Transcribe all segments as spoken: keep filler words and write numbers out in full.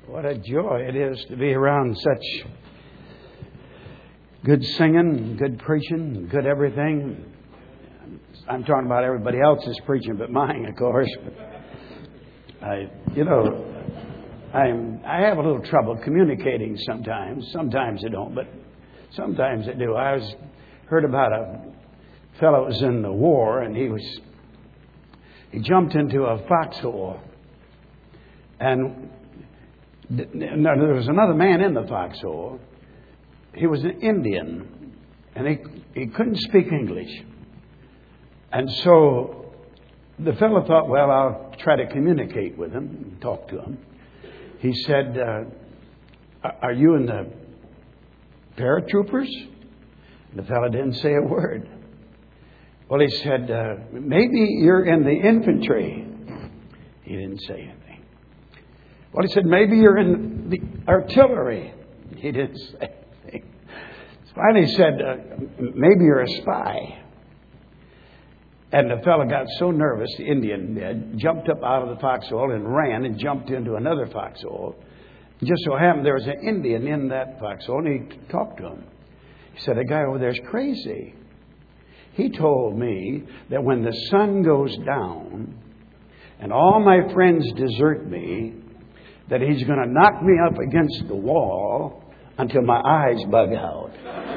What a joy it is to be around such good singing, good preaching, good everything. I'm talking about everybody else's preaching, but mine, of course. I, you know, I'm I have a little trouble communicating sometimes. Sometimes I don't, but sometimes I do. I was heard about a fellow that was in the war, and he was he jumped into a foxhole, and no, there was another man in the foxhole. He was an Indian, and he he couldn't speak English. And so the fellow thought, well, I'll try to communicate with him and talk to him. He said, uh, are you in the paratroopers? The fellow didn't say a word. Well, he said, uh, maybe you're in the infantry. He didn't say anything. Well, he said, maybe you're in the artillery. He didn't say anything. Finally, he said, uh, maybe you're a spy. And the fellow got so nervous, the Indian did, jumped up out of the foxhole and ran and jumped into another foxhole. It just so happened there was an Indian in that foxhole, and he talked to him. He said, the guy over there's crazy. He told me that when the sun goes down and all my friends desert me, that he's going to knock me up against the wall until my eyes bug out.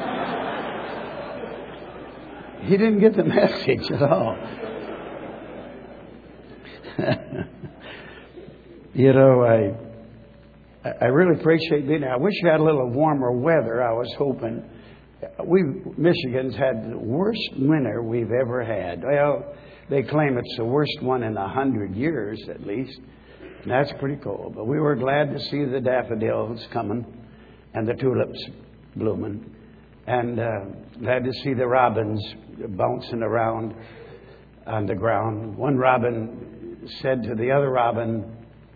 He didn't get the message at all. You know, I I really appreciate being there. I wish you had a little warmer weather. I was hoping. We Michigan's had the worst winter we've ever had. Well, they claim it's the worst one in a hundred years at least. And that's pretty cold. But we were glad to see the daffodils coming and the tulips blooming. And uh, glad to see the robins bouncing around on the ground. One robin said to the other robin,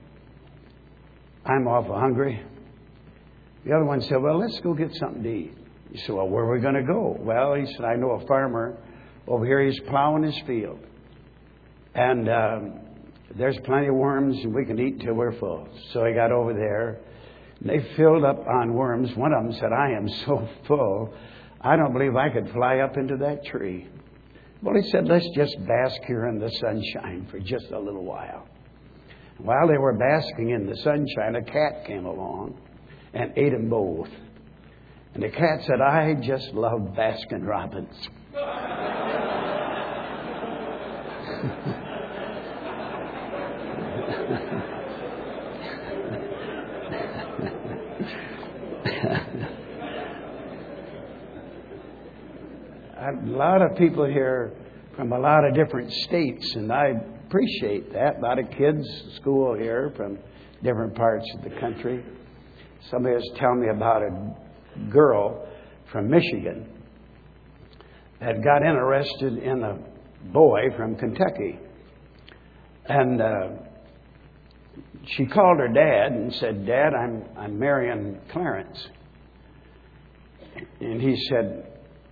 I'm awful hungry. The other one said, well, let's go get something to eat. He said, well, where are we going to go? Well, he said, I know a farmer over here. He's plowing his field. And um, there's plenty of worms, and we can eat till we're full. So he got over there. And they filled up on worms. One of them said, I am so full, I don't believe I could fly up into that tree. Well, he said, let's just bask here in the sunshine for just a little while. While they were basking in the sunshine, a cat came along and ate them both. And the cat said, I just love Baskin Robbins. A lot of people here from a lot of different states, and I appreciate that. A lot of kids at school here from different parts of the country. Somebody was telling me about a girl from Michigan that got interested in a boy from Kentucky. And uh, she called her dad and said, Dad, I'm I'm marrying Clarence. And he said,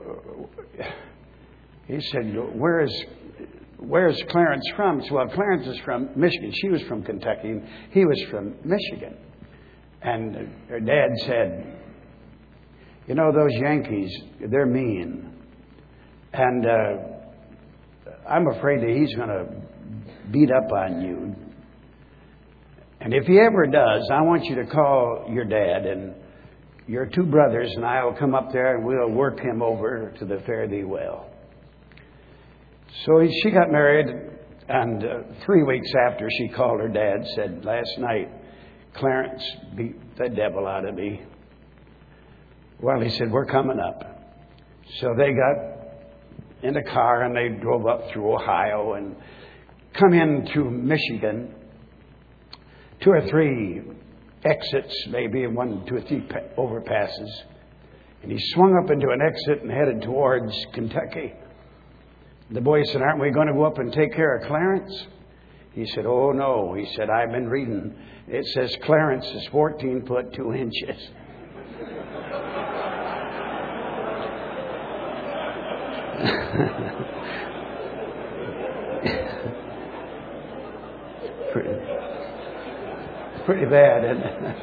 he said, where is where's Clarence from? So, well, Clarence is from Michigan. She was from Kentucky, and he was from Michigan. And her dad said, you know, those Yankees, they're mean. And uh, I'm afraid that he's going to beat up on you. And if he ever does, I want you to call your dad and your two brothers, and I'll come up there and we'll work him over to the fare thee well. So he, she got married, and uh, three weeks after she called her dad, said, last night, Clarence beat the devil out of me. Well, he said, we're coming up. So they got in a car and they drove up through Ohio and come in through Michigan. Two or three exits, maybe, one, two or three overpasses. And he swung up into an exit and headed towards Kentucky. The boy said, aren't we going to go up and take care of Clarence? He said, oh, no. He said, I've been reading. It says Clarence is fourteen foot two inches. pretty bad, isn't it?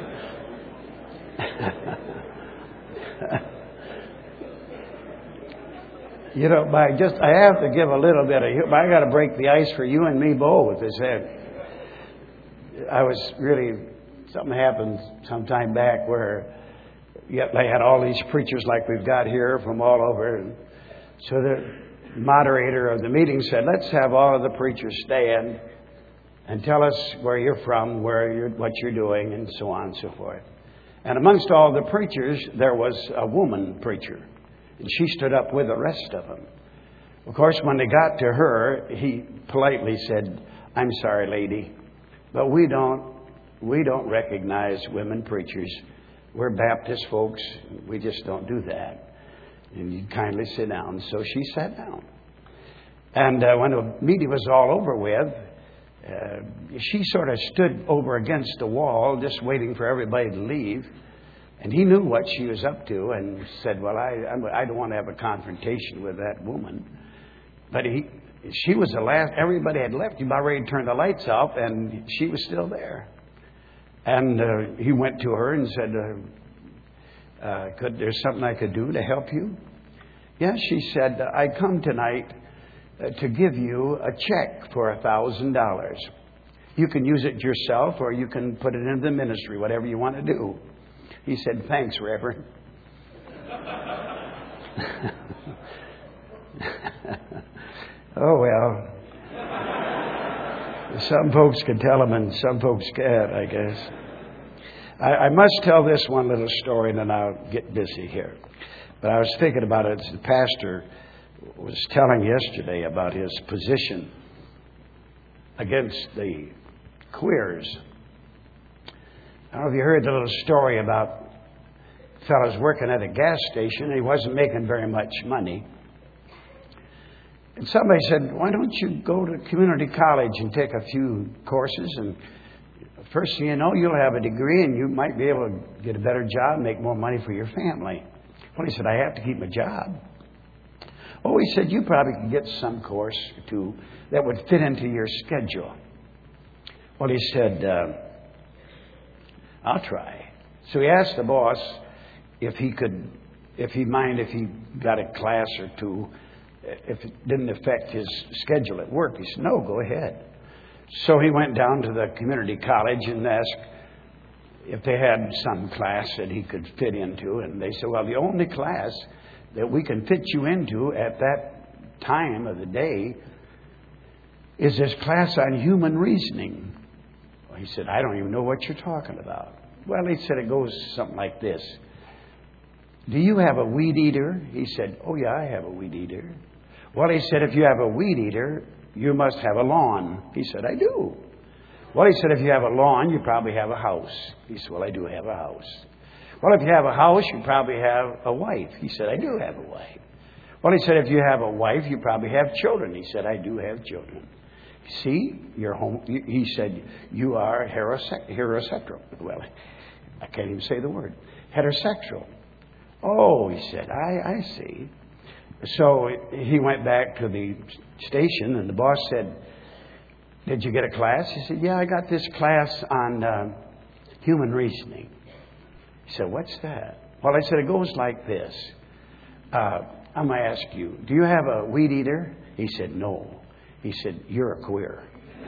You know, by just I have to give a little bit of. I got to break the ice for you and me both. Is that I was really something happened some time back where yet they had all these preachers like we've got here from all over, and so the moderator of the meeting said, "Let's have all of the preachers stand and tell us where you're from, where you're, what you're doing, and so on and so forth." And amongst all the preachers, there was a woman preacher. And she stood up with the rest of them. Of course, when they got to her, he politely said, "I'm sorry, lady, but we don't we don't recognize women preachers. We're Baptist folks. We just don't do that. And you kindly sit down." So she sat down. And uh, when the meeting was all over with, uh, she sort of stood over against the wall, just waiting for everybody to leave. And he knew what she was up to and said, "Well, I I don't want to have a confrontation with that woman." But he, she was the last. Everybody had left. He was about ready to turn the lights off, and she was still there. And uh, he went to her and said, uh, uh, "Could there's something I could do to help you?" Yes, she said, "I come tonight uh, to give you a check for a thousand dollars. You can use it yourself, or you can put it into the ministry, whatever you want to do." He said, "Thanks, Reverend." Oh, well. Some folks can tell them and some folks can't, I guess. I, I must tell this one little story and then I'll get busy here. But I was thinking about it. The pastor was telling yesterday about his position against the queers. I don't know if you heard the little story about fellows working at a gas station. He wasn't making very much money. And somebody said, "Why don't you go to community college and take a few courses? And first thing you know, you'll have a degree and you might be able to get a better job and make more money for your family." Well, he said, "I have to keep my job." Oh, he said, "You probably could get some course or two that would fit into your schedule." Well, he said, uh, "I'll try." So he asked the boss if he could, if he'd mind if he got a class or two, if it didn't affect his schedule at work. He said, "No, go ahead." So he went down to the community college and asked if they had some class that he could fit into. And they said, "Well, the only class that we can fit you into at that time of the day is this class on human reasoning." Well, he said, "I don't even know what you're talking about." Well, he said, it goes something like this. "Do you have a weed eater?" He said, "Oh, yeah, I have a weed eater." Well, he said, "If you have a weed eater, you must have a lawn." He said, "I do." Well, he said, "If you have a lawn, you probably have a house." He said, "Well, I do have a house." Well, if you have a house, you probably have a wife. He said, "I do have a wife." Well, he said, "If you have a wife, you probably have children." He said, "I do have children." See, you're home. He said, "You are heterosexual." Well, I can't even say the word. Heterosexual. Oh, he said, I, I see. So he went back to the station and the boss said, "Did you get a class?" He said, "Yeah, I got this class on uh, human reasoning." He said, "What's that?" Well, I said, "It goes like this. Uh, I'm going to ask you, do you have a weed eater?" He said, "No." He said, "You're a queer."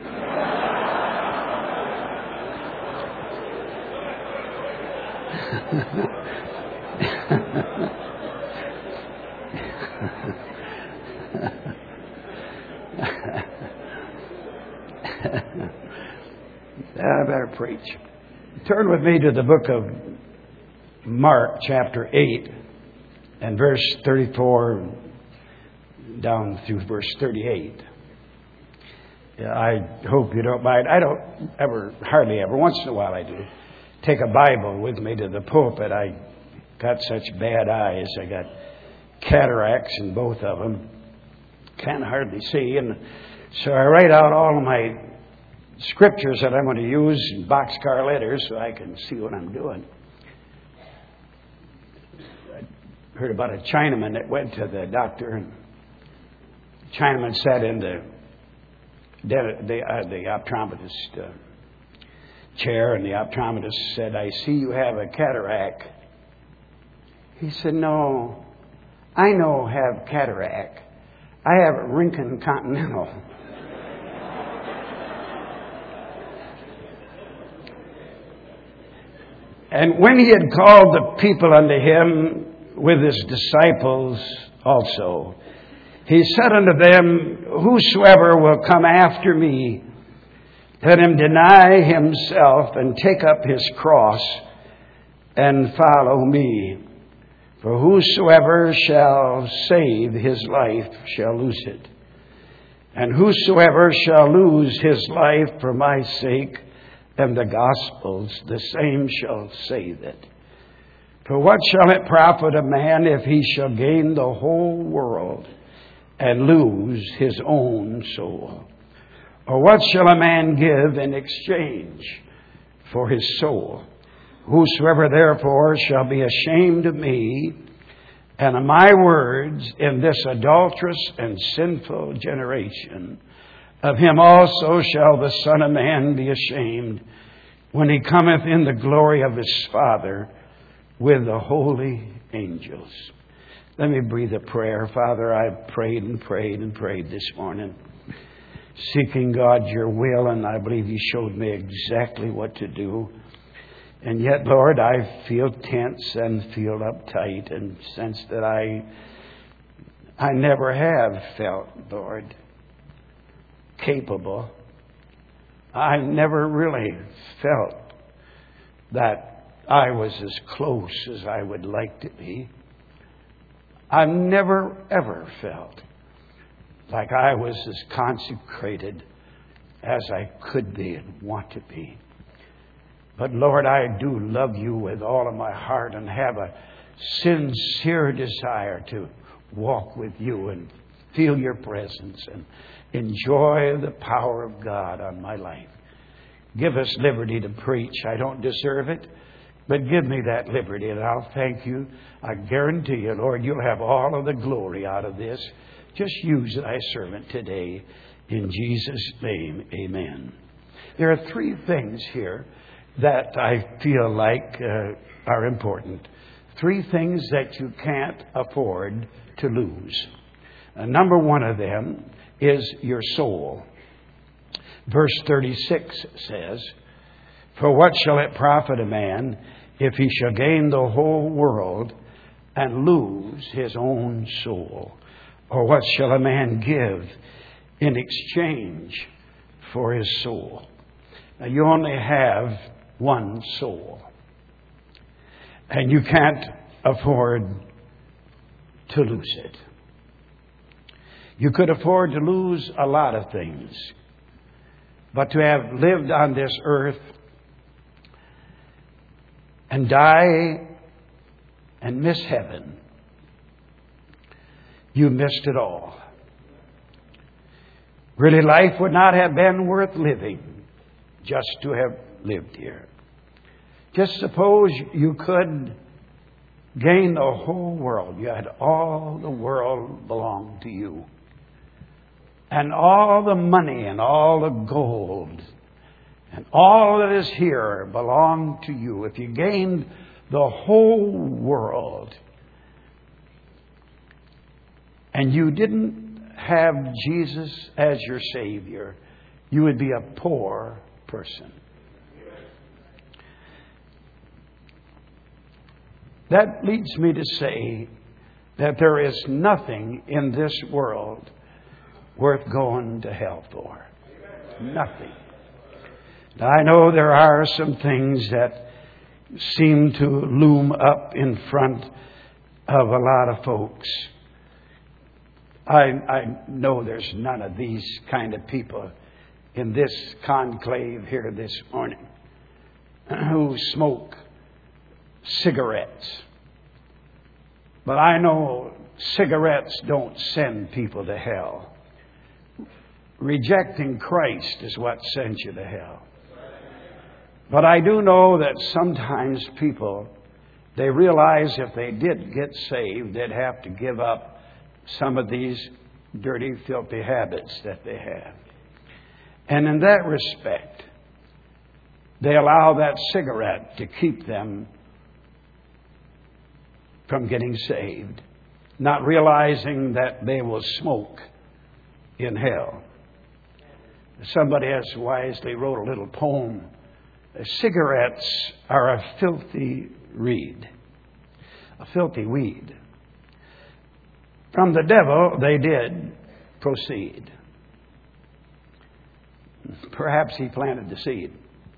I better preach. Turn with me to the book of Mark, chapter eight, and verse thirty-four down through verse thirty-eight. I hope you don't mind. I don't ever, hardly ever, once in a while I do, take a Bible with me to the pulpit. I got such bad eyes. I got cataracts in both of them. Can't hardly see. And so I write out all of my scriptures that I'm going to use in boxcar letters so I can see what I'm doing. I heard about a Chinaman that went to the doctor, and the Chinaman sat in the the, uh, the optometrist uh, chair, and the optometrist said, "I see you have a cataract." He said, "No, I know have cataract. I have a Rincon Continental." And when he had called the people unto him with his disciples also, he said unto them, "Whosoever will come after me, let him deny himself and take up his cross and follow me. For whosoever shall save his life shall lose it. And whosoever shall lose his life for my sake and the gospel's, the same shall save it. For what shall it profit a man if he shall gain the whole world and lose his own soul? Or what shall a man give in exchange for his soul? Whosoever therefore shall be ashamed of me and of my words in this adulterous and sinful generation, of him also shall the Son of Man be ashamed when he cometh in the glory of his Father with the holy angels." Let me breathe a prayer. Father, I've prayed and prayed and prayed this morning, seeking, God, your will, and I believe you showed me exactly what to do. And yet, Lord, I feel tense and feel uptight and sense that I, I never have felt, Lord, capable. I never really felt that I was as close as I would like to be. I've never, ever felt like I was as consecrated as I could be and want to be. But Lord, I do love you with all of my heart and have a sincere desire to walk with you and feel your presence and enjoy the power of God on my life. Give us liberty to preach. I don't deserve it, but give me that liberty and I'll thank you. I guarantee you, Lord, you'll have all of the glory out of this. Just use thy servant today. In Jesus' name, amen. There are three things here that I feel like uh, are important. Three things that you can't afford to lose. Uh, number one of them is your soul. Verse thirty-six says, "For what shall it profit a man if he shall gain the whole world and lose his own soul? Or what shall a man give in exchange for his soul?" Now, you only have one soul, and you can't afford to lose it. You could afford to lose a lot of things, but to have lived on this earth and die and miss heaven, you missed it all. Really, life would not have been worth living just to have lived here. Just suppose you could gain the whole world. You had all the world belonged to you. And all the money and all the gold and all that is here belonged to you. If you gained the whole world and you didn't have Jesus as your Savior, you would be a poor person. That leads me to say that there is nothing in this world worth going to hell for. Nothing. Now, I know there are some things that seem to loom up in front of a lot of folks. I, I know there's none of these kind of people in this conclave here this morning who smoke cigarettes. But I know cigarettes don't send people to hell. Rejecting Christ is what sends you to hell. But I do know that sometimes people, they realize if they did get saved, they'd have to give up some of these dirty, filthy habits that they have. And in that respect, they allow that cigarette to keep them from getting saved, not realizing that they will smoke in hell. Somebody has wisely wrote a little poem. Cigarettes are a filthy reed, a filthy weed. From the devil they did proceed. Perhaps he planted the seed.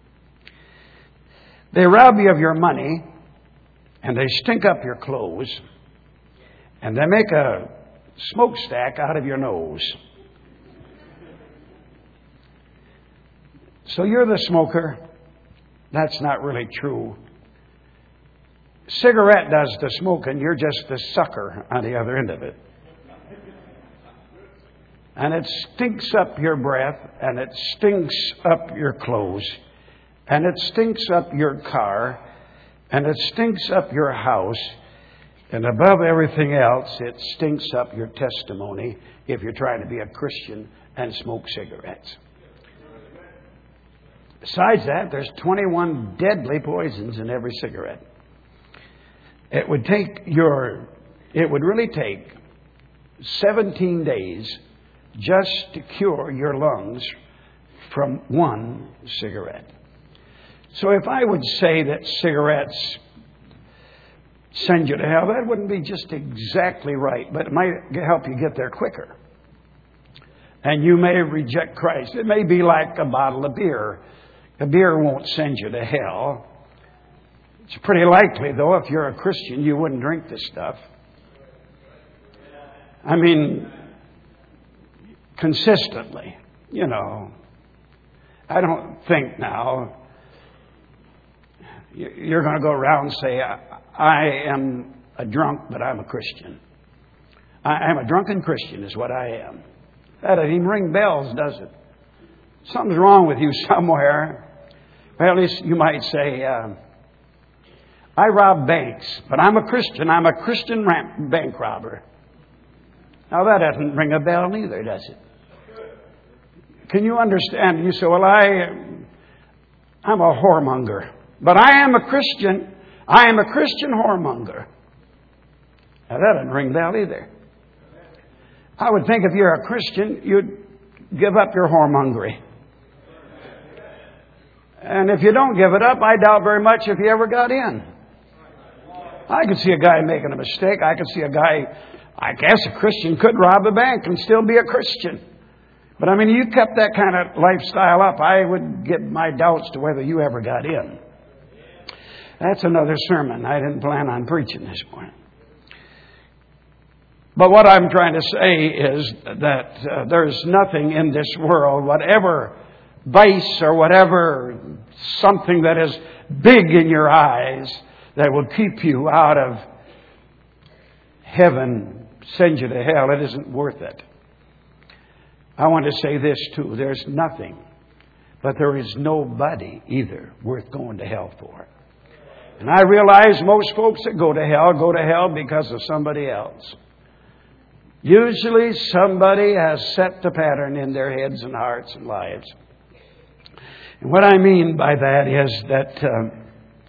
They rob you of your money, and they stink up your clothes, and they make a smokestack out of your nose. So you're the smoker. That's not really true. Cigarette does the smoking. You're just the sucker on the other end of it. And it stinks up your breath, and it stinks up your clothes, and it stinks up your car, and it stinks up your house, and above everything else, it stinks up your testimony if you're trying to be a Christian and smoke cigarettes. Besides that, there's twenty-one deadly poisons in every cigarette. It would take your, it would really take seventeen days just to cure your lungs from one cigarette. So if I would say that cigarettes send you to hell, that wouldn't be just exactly right, but it might help you get there quicker. And you may reject Christ. It may be like a bottle of beer. A beer won't send you to hell. It's pretty likely, though, if you're a Christian, you wouldn't drink this stuff. I mean, consistently, you know. I don't think now you're going to go around and say, I am a drunk, but I'm a Christian. I am a drunken Christian is what I am. That doesn't even ring bells, does it? Something's wrong with you somewhere. Well, at least you might say, uh, I rob banks, but I'm a Christian. I'm a Christian ramp- bank robber. Now, that doesn't ring a bell neither, does it? Can you understand? You say, well, I, I'm a whoremonger, but I am a Christian. I am a Christian whoremonger. Now, that doesn't ring a bell either. I would think if you're a Christian, you'd give up your whoremongery. And if you don't give it up, I doubt very much if you ever got in. I could see a guy making a mistake. I could see a guy, I guess a Christian could rob a bank and still be a Christian. But I mean, you kept that kind of lifestyle up, I would get my doubts to whether you ever got in. That's another sermon. I didn't plan on preaching this morning. But what I'm trying to say is that uh, there's nothing in this world, whatever vice or whatever something that is big in your eyes that will keep you out of heaven, send you to hell. It isn't worth it. I want to say this too. There's nothing, but there is nobody either worth going to hell for. And I realize most folks that go to hell go to hell because of somebody else. Usually somebody has set the pattern in their heads and hearts and lives. And what I mean by that is that um,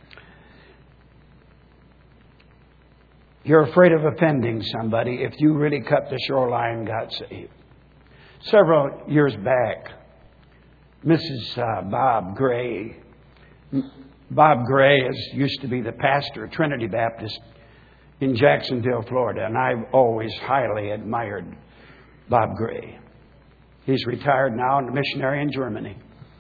you're afraid of offending somebody if you really cut the shoreline and got saved. Several years back, Missus Uh, Bob Gray, Bob Gray is, used to be the pastor of Trinity Baptist in Jacksonville, Florida, and I've always highly admired Bob Gray. He's retired now and a missionary in Germany.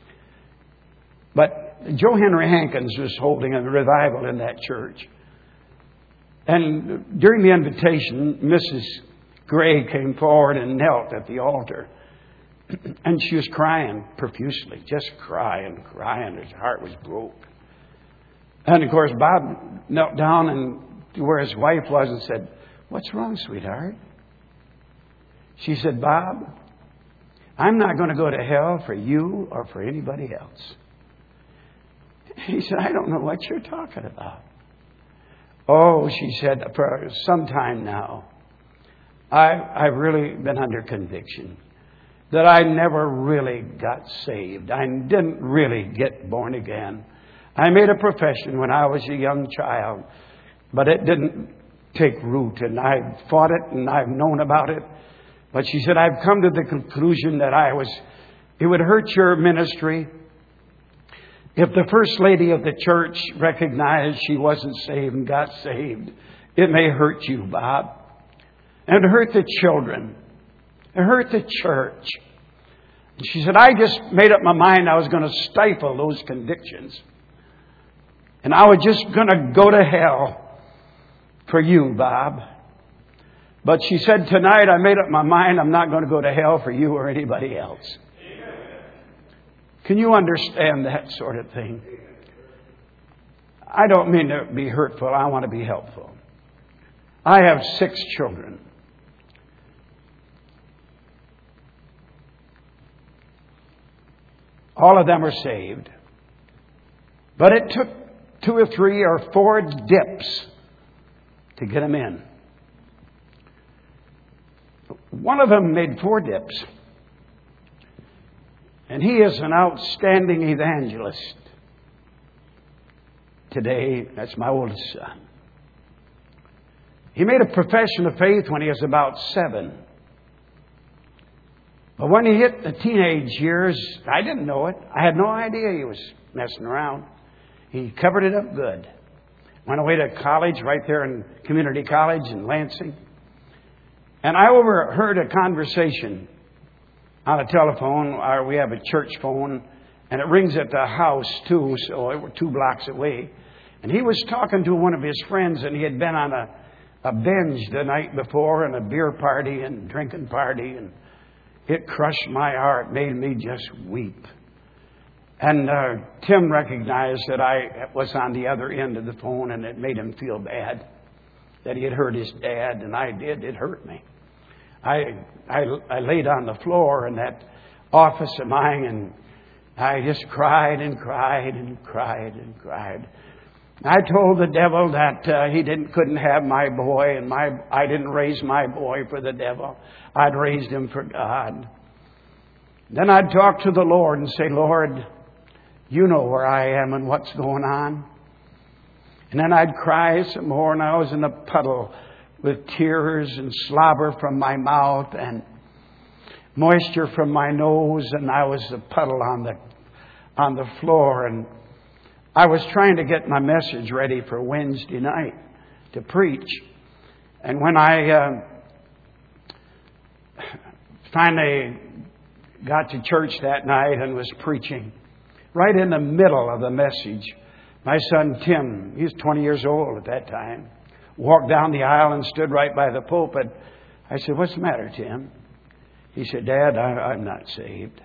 But Joe Henry Hankins was holding a revival in that church. And during the invitation, Missus Gray came forward and knelt at the altar. And she was crying profusely, just crying, crying. Her heart was broke. And of course, Bob knelt down and to where his wife was and said, "What's wrong, sweetheart?" She said, "Bob, I'm not going to go to hell for you or for anybody else." He said, "I don't know what you're talking about." "Oh," she said, "for some time now, I, I've really been under conviction. that I never really got saved. I didn't really get born again. I made a profession when I was a young child, but it didn't take root, and I fought it and I've known about it. But she said, I've come to the conclusion that I was, it would hurt your ministry if the first lady of the church recognized she wasn't saved and got saved. It may hurt you, Bob. And it hurt the children. It hurt the church. And she said, I just made up my mind I was going to stifle those convictions. And I was just going to go to hell for you, Bob. But she said, tonight I made up my mind I'm not going to go to hell for you or anybody else. Can you understand that sort of thing? I don't mean to be hurtful. I want to be helpful. I have six children. All of them are saved. But it took two or three or four dips to get them in. One of them made four dips. And he is an outstanding evangelist. Today, that's my oldest son. He made a profession of faith when he was about seven. But when he hit the teenage years, I didn't know it. I had no idea he was messing around. He covered it up good. Went away to college right there in community college in Lansing. And I overheard a conversation on a telephone, or we have a church phone, and it rings at the house too, so it were two blocks away. And he was talking to one of his friends, and he had been on a, a binge the night before, and a beer party and drinking party, and it crushed my heart, made me just weep. And uh, Tim recognized that I was on the other end of the phone, and it made him feel bad that he had hurt his dad, and I did. It hurt me. I, I, I laid on the floor in that office of mine, and I just cried and cried and cried and cried. I told the devil that uh, he didn't couldn't have my boy, and my I didn't raise my boy for the devil. I'd raised him for God. Then I'd talk to the Lord and say, Lord, you know where I am and what's going on. And then I'd cry some more, and I was in a puddle with tears and slobber from my mouth and moisture from my nose, and I was a puddle on the on the floor. And I was trying to get my message ready for Wednesday night to preach. And when I uh, finally got to church that night and was preaching, right in the middle of the message, my son Tim, he was twenty years old at that time, walked down the aisle and stood right by the pulpit. I said, what's the matter, Tim? He said, Dad, I, I'm not saved.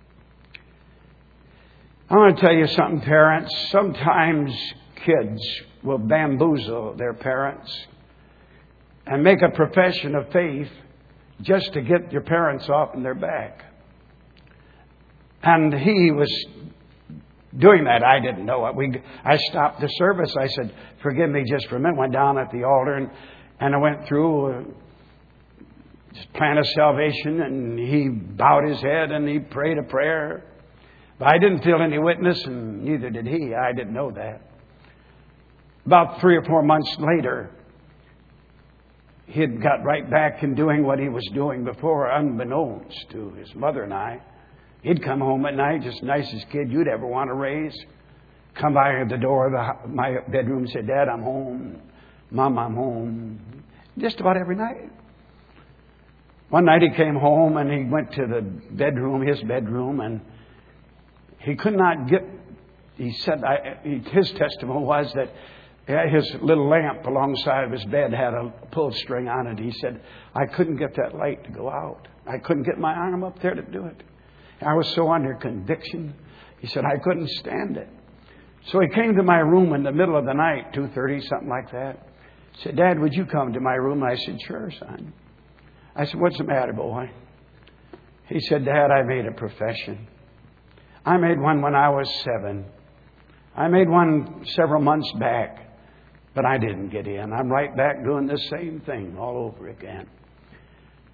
I want to tell you something, parents. Sometimes kids will bamboozle their parents and make a profession of faith just to get your parents off in their back. And he was doing that. I didn't know it. We, I stopped the service. I said, forgive me just for a minute. Went down at the altar and, and I went through uh, just plan of salvation, and he bowed his head and he prayed a prayer. But I didn't feel any witness, and neither did he. I didn't know that. About three or four months later, he had got right back in doing what he was doing before, unbeknownst to his mother and I. He'd come home at night, just the nicest kid you'd ever want to raise. Come by the door of the, my bedroom and say, Dad, I'm home. Mom, I'm home. Just about every night. One night he came home and he went to the bedroom, his bedroom, and he could not get, he said, I, he, his testimony was that his little lamp alongside of his bed had a pull string on it. He said, I couldn't get that light to go out. I couldn't get my arm up there to do it. I was so under conviction. He said, I couldn't stand it. So he came to my room in the middle of the night, two thirty, something like that. He said, Dad, would you come to my room? I said, sure, son. I said, what's the matter, boy? He said, Dad, I made a profession. I made one when I was seven. I made one several months back, but I didn't get in. I'm right back doing the same thing all over again.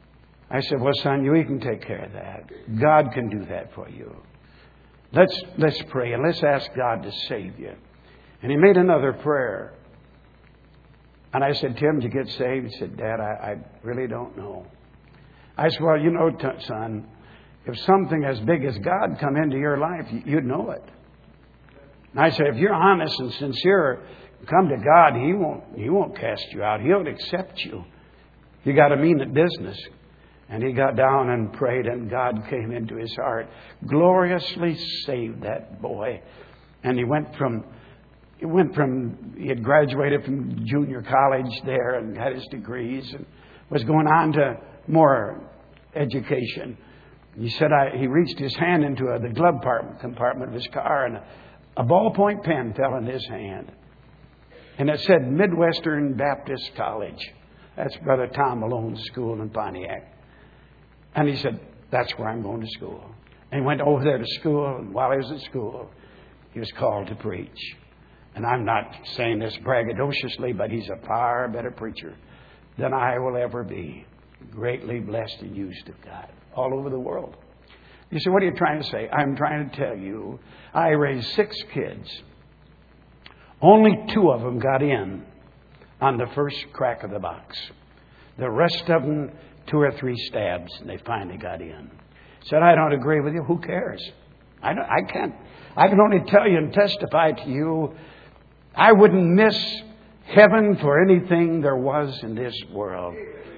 I said, well, son, you can take care of that. God can do that for you. Let's, let's pray and let's ask God to save you. And he made another prayer. And I said, Tim, did you get saved? He said, Dad, I, I really don't know. I said, well, you know, t- son, if something as big as God come into your life, you'd know it. And I said, if you're honest and sincere, come to God, He won't, He won't cast you out. He'll accept you. You got to mean it business. And he got down and prayed, and God came into his heart, gloriously saved that boy. And he went from, he went from, he had graduated from junior college there and had his degrees and was going on to more education. He said, I, he reached his hand into a, the glove compartment of his car, and a, a ballpoint pen fell in his hand. And it said Midwestern Baptist College. That's Brother Tom Malone's school in Pontiac. And he said, that's where I'm going to school. And he went over there to school, and while he was at school, he was called to preach. And I'm not saying this braggadociously, but he's a far better preacher than I will ever be. Greatly blessed and used of God all over the world. You say, what are you trying to say? I'm trying to tell you, I raised six kids. Only two of them got in on the first crack of the box. The rest of them, two or three stabs, and they finally got in. Said, I don't agree with you. Who cares? I, don't, I can't. I can only tell you and testify to you, I wouldn't miss heaven for anything there was in this world.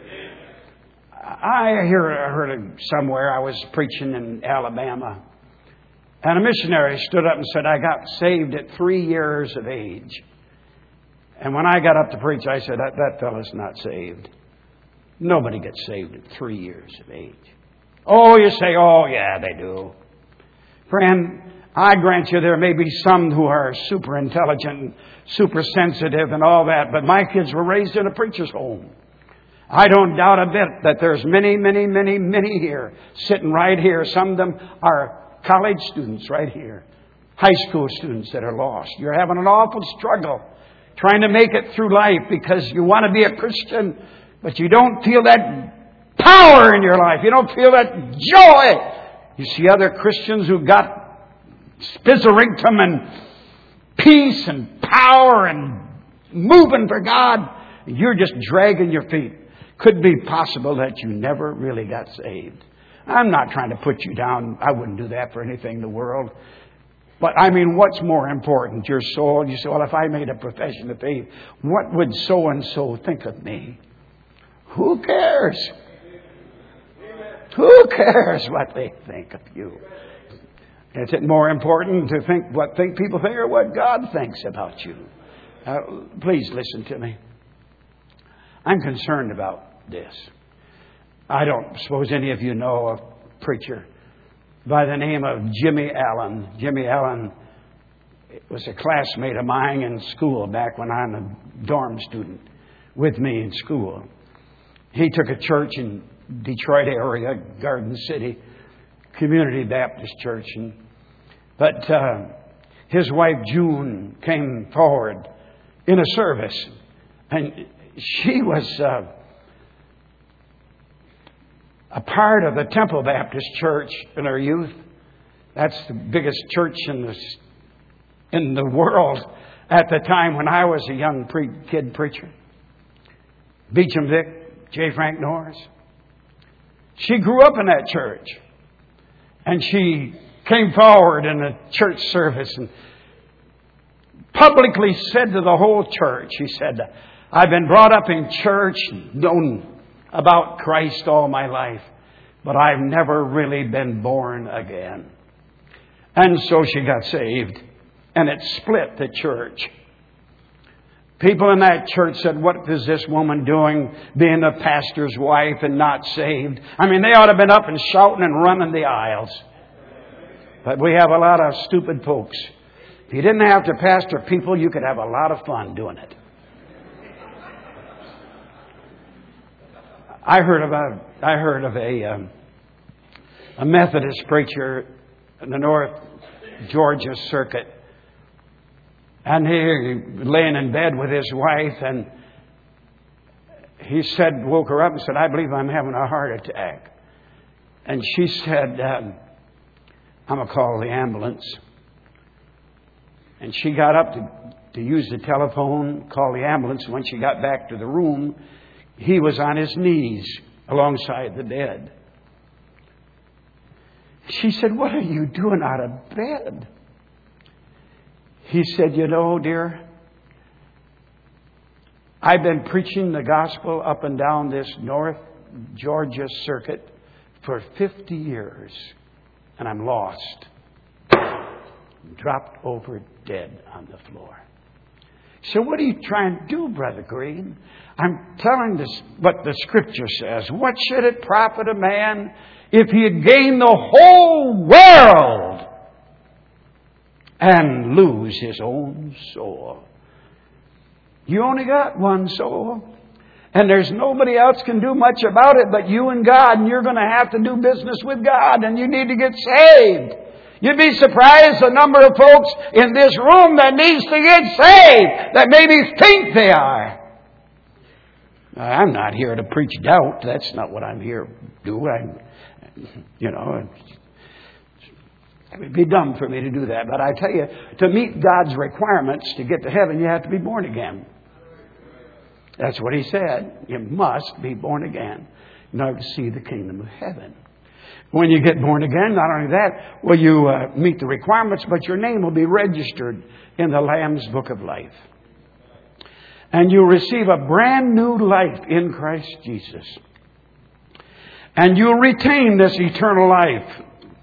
I hear, I heard it somewhere. I was preaching in Alabama, and a missionary stood up and said, I got saved at three years of age. And when I got up to preach, I said, that, that fellow's not saved. Nobody gets saved at three years of age. Oh, you say, oh, yeah, they do. Friend, I grant you there may be some who are super intelligent, super sensitive and all that, but my kids were raised in a preacher's home. I don't doubt a bit that there's many, many, many, many here, sitting right here. Some of them are college students right here, high school students that are lost. You're having an awful struggle trying to make it through life because you want to be a Christian, but you don't feel that power in your life. You don't feel that joy. You see other Christians who got spizerinctum and peace and power and moving for God. You're just dragging your feet. Could be possible that you never really got saved. I'm not trying to put you down. I wouldn't do that for anything in the world. But I mean, what's more important? Your soul? You say, well, if I made a profession of faith, what would so-and-so think of me? Who cares? Who cares what they think of you? Is it more important to think what think people think or what God thinks about you? Uh, please listen to me. I'm concerned about this. I don't suppose any of you know a preacher by the name of Jimmy Allen. Jimmy Allen was a classmate of mine in school back when I'm a dorm student with me in school. He took a church in Detroit area, Garden City, Community Baptist Church. And, but uh, his wife June came forward in a service, and she was uh, a part of the Temple Baptist Church in her youth. That's the biggest church in the in the world at the time when I was a young pre- kid preacher. Beecham Vic, J. Frank Norris. She grew up in that church, and she came forward in a church service and publicly said to the whole church, she said, I've been brought up in church, known about Christ all my life, but I've never really been born again. And so she got saved, and it split the church. People in that church said, what is this woman doing being the pastor's wife and not saved? I mean, they ought to have been up and shouting and running the aisles. But we have a lot of stupid folks. If you didn't have to pastor people, you could have a lot of fun doing it. I heard about I heard of a um, a Methodist preacher in the North Georgia circuit, and he laying in bed with his wife, and he said, woke her up and said, I believe I'm having a heart attack. And she said, um, I'm going to call the ambulance. And she got up to, to use the telephone, call the ambulance. When she got back to the room, he was on his knees alongside the bed. She said, what are you doing out of bed? He said, you know, dear, I've been preaching the gospel up and down this North Georgia circuit for fifty years, and I'm lost. Dropped over dead on the floor. So what are you trying to do, Brother Green? I'm telling this what the Scripture says. What should it profit a man if he had gained the whole world and lose his own soul? You only got one soul. And there's nobody else can do much about it but you and God. And you're going to have to do business with God. And you need to get saved. You'd be surprised the number of folks in this room that needs to get saved. That maybe think they are. I'm not here to preach doubt. That's not what I'm here to do. I, you know, it would be dumb for me to do that. But I tell you, to meet God's requirements to get to heaven, you have to be born again. That's what he said. You must be born again in order to see the kingdom of heaven. When you get born again, not only that, will you uh, meet the requirements, but your name will be registered in the Lamb's Book of Life. And you'll receive a brand new life in Christ Jesus. And you'll retain this eternal life.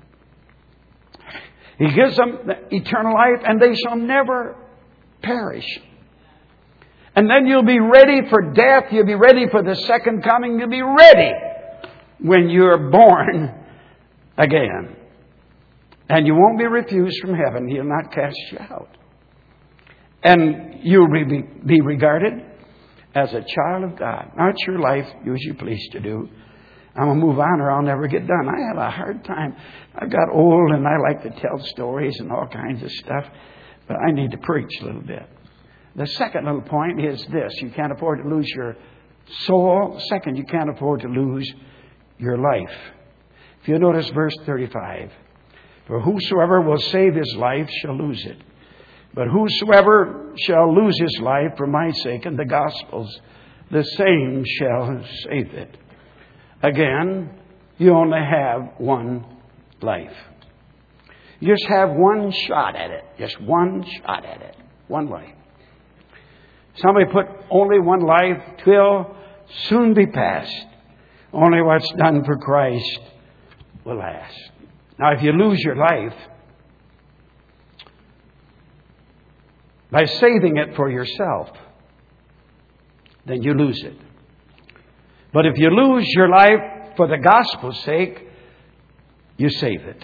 He gives them the eternal life, and they shall never perish. And then you'll be ready for death. You'll be ready for the second coming. You'll be ready when you're born again. And you won't be refused from heaven. He'll not cast you out. And you'll be regarded as a child of God. Now, it's your life. Do as you please to do. I'm going to move on or I'll never get done. I have a hard time. I got old and I like to tell stories and all kinds of stuff. But I need to preach a little bit. The second little point is this. You can't afford to lose your soul. Second, you can't afford to lose your life. If you notice verse thirty-five. For whosoever will save his life shall lose it. But whosoever shall lose his life for my sake and the gospel's, the same shall save it. Again, you only have one life. You just have one shot at it. Just one shot at it. One life. Somebody put only one life will soon be past. Only what's done for Christ will last. Now, if you lose your life by saving it for yourself, then you lose it. But if you lose your life for the gospel's sake, you save it.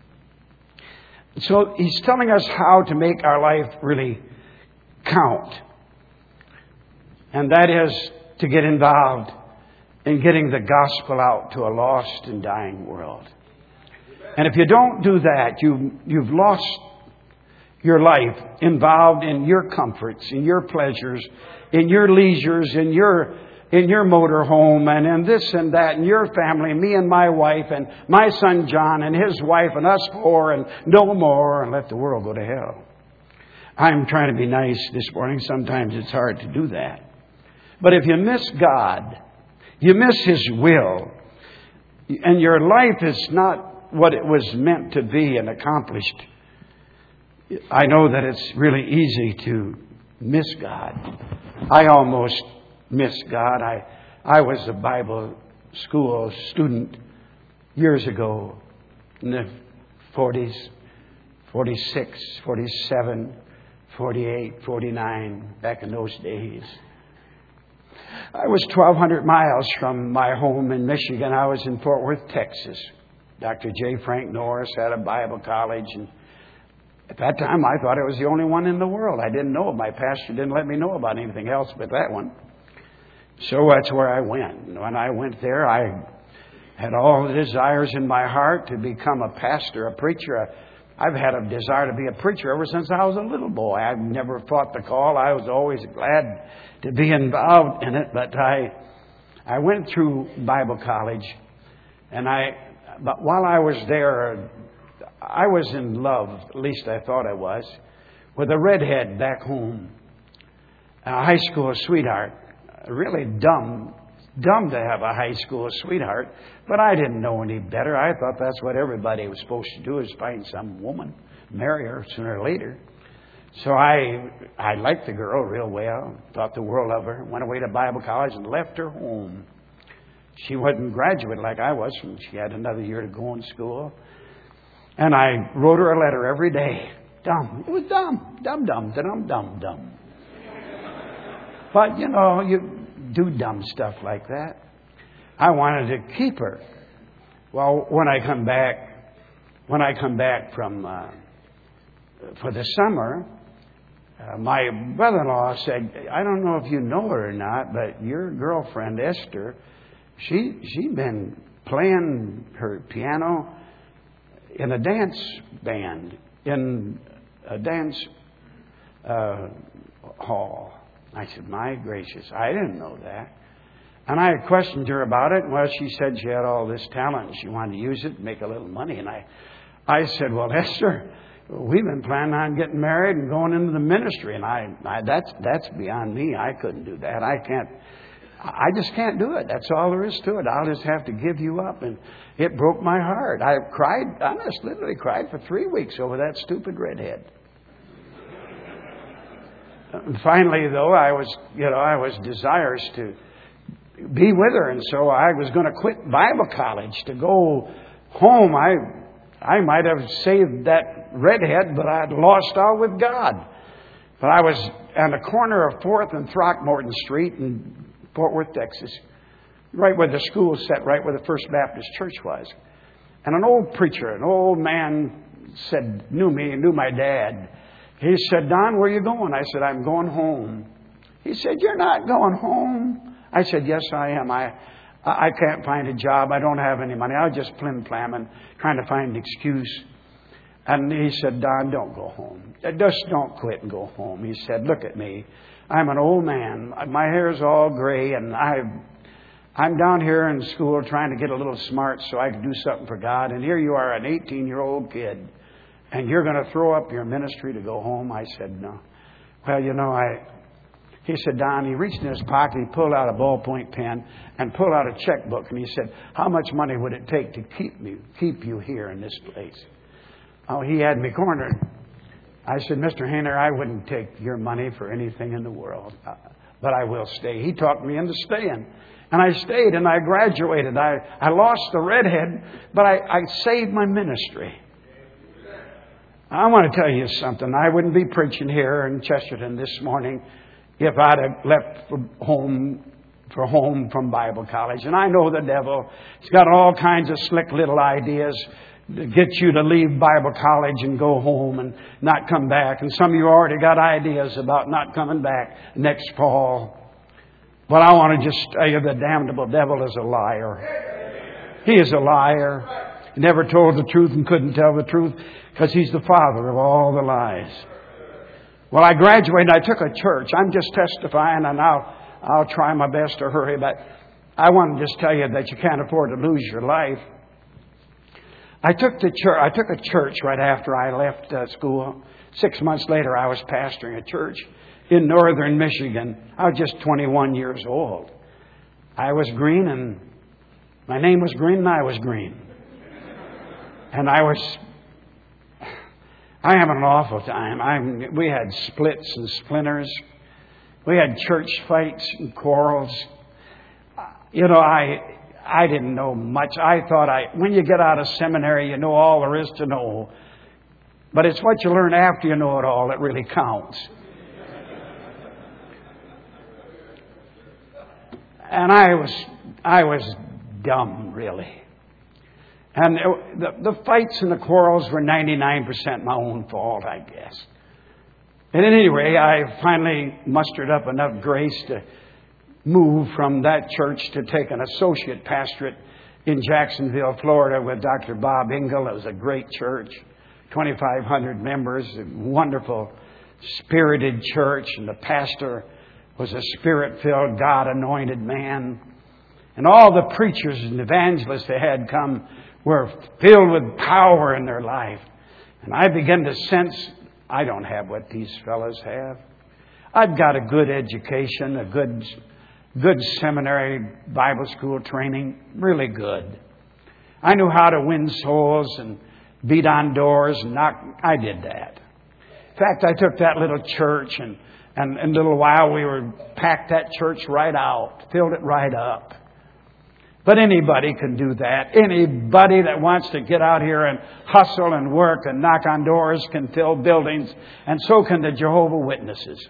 So he's telling us how to make our life really count. And that is to get involved in getting the gospel out to a lost and dying world. And if you don't do that, you, you've lost your life involved in your comforts, in your pleasures, in your leisures, in your in your motor home, and in this and that, and your family, me and my wife, and my son John, and his wife, and us four, and no more, and let the world go to hell. I'm trying to be nice this morning. Sometimes it's hard to do that. But if you miss God, you miss His will, and your life is not what it was meant to be and accomplished, I know that it's really easy to miss God. I almost missed God. I, I was a Bible school student years ago in the forties, forty-six, forty-seven, forty-eight, forty-nine, back in those days. I was twelve hundred miles from my home in Michigan. I was in Fort Worth, Texas. Doctor J. Frank Norris had a Bible college, and at that time I thought it was the only one in the world. I didn't know. My pastor didn't let me know about anything else but that one. So that's where I went. And when I went there, I had all the desires in my heart to become a pastor, a preacher. I've had a desire to be a preacher ever since I was a little boy. I've never fought the call. I was always glad to be involved in it, but I I went through Bible college, and I, but while I was there, I was in love, at least I thought I was, with a redhead back home, a high school sweetheart. Really dumb, dumb to have a high school sweetheart, but I didn't know any better. I thought that's what everybody was supposed to do, is find some woman, marry her sooner or later. So I I liked the girl real well, thought the world of her, went away to Bible college and left her home. She wasn't graduate like I was, and she had another year to go in school. And I wrote her a letter every day. Dumb. It was dumb. Dumb, dumb, dumb, dumb, dumb. But, you know, you do dumb stuff like that. I wanted to keep her. Well, when I come back, when I come back from, uh, for the summer, uh, my brother-in-law said, I don't know if you know her or not, but your girlfriend, Esther, she, she'd been playing her piano in a dance band, in a dance uh, hall. I said, my gracious, I didn't know that. And I questioned her about it. Well, she said she had all this talent and she wanted to use it and make a little money. And I, I said, well, Esther, we've been planning on getting married and going into the ministry. And I, I that's that's beyond me. I couldn't do that. I can't. I just can't do it. That's all there is to it. I'll just have to give you up. And it broke my heart. I cried, I just literally cried for three weeks over that stupid redhead. And finally, though, I was, you know, I was desirous to be with her. And so I was going to quit Bible college to go home. I, I might have saved that redhead, but I'd lost all with God. But I was on the corner of fourth and Throckmorton Street in Fort Worth, Texas, right where the school sat, right where the First Baptist Church was. And an old preacher, an old man said, knew me, knew my dad. He said, Don, where are you going? I said, I'm going home. He said, you're not going home? I said, yes, I am. I I can't find a job. I don't have any money. I was just plim-plamming, trying to find an excuse. And he said, Don, don't go home. Just don't quit and go home. He said, look at me. I'm an old man. My hair's all gray, and I, I'm down here in school trying to get a little smart so I can do something for God. And here you are, an eighteen-year-old kid, and you're going to throw up your ministry to go home? I said, no. Well, you know, I... He said, Don, he reached in his pocket, he pulled out a ballpoint pen and pulled out a checkbook. And he said, how much money would it take to keep me, keep you here in this place? Oh, he had me cornered. I said, Mister Hayner, I wouldn't take your money for anything in the world, uh, but I will stay. He talked me into staying. And I stayed and I graduated. I, I lost the redhead, but I, I saved my ministry. I want to tell you something. I wouldn't be preaching here in Chesterton this morning if I'd have left for home for home from Bible college. And I know the devil. He's got all kinds of slick little ideas to get you to leave Bible college and go home and not come back. And some of you already got ideas about not coming back next fall. But I want to just tell you the damnable devil is a liar. He is a liar. He never told the truth and couldn't tell the truth because he's the father of all the lies. Well, I graduated. I took a church. I'm just testifying, and I'll I'll try my best to hurry. But I want to just tell you that you can't afford to lose your life. I took the church. I took a church right after I left uh, school. Six months later, I was pastoring a church in northern Michigan. I was just twenty-one years old. I was green, and my name was Green, and I was green, and I was. I having an awful time. I'm, we had splits and splinters. We had church fights and quarrels. You know, I I didn't know much. I thought I when you get out of seminary, you know all there is to know. But it's what you learn after you know it all that really counts. And I was I was dumb, really. And the, the fights and the quarrels were ninety-nine percent my own fault, I guess. And anyway, I finally mustered up enough grace to move from that church to take an associate pastorate in Jacksonville, Florida with Doctor Bob Engel. It was a great church, twenty-five hundred members, a wonderful, spirited church. And the pastor was a spirit-filled, God-anointed man. And all the preachers and evangelists they had come were filled with power in their life. And I began to sense, I don't have what these fellows have. I've got a good education, a good, good seminary, Bible school training, really good. I knew how to win souls and beat on doors and knock. I did that. In fact, I took that little church and, and in a little while we were packed that church right out, filled it right up. But anybody can do that. Anybody that wants to get out here and hustle and work and knock on doors can fill buildings, and so can the Jehovah's Witnesses.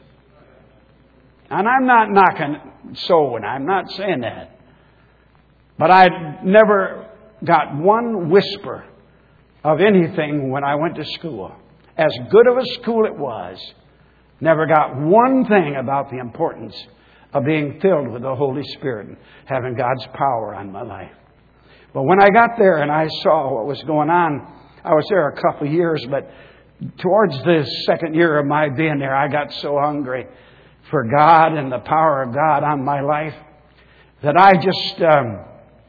And I'm not knocking so, and I'm not saying that. But I never got one whisper of anything when I went to school. As good of a school it was, never got one thing about the importance of being filled with the Holy Spirit and having God's power on my life. But when I got there and I saw what was going on, I was there a couple of years, but towards the second year of my being there, I got so hungry for God and the power of God on my life that I just um,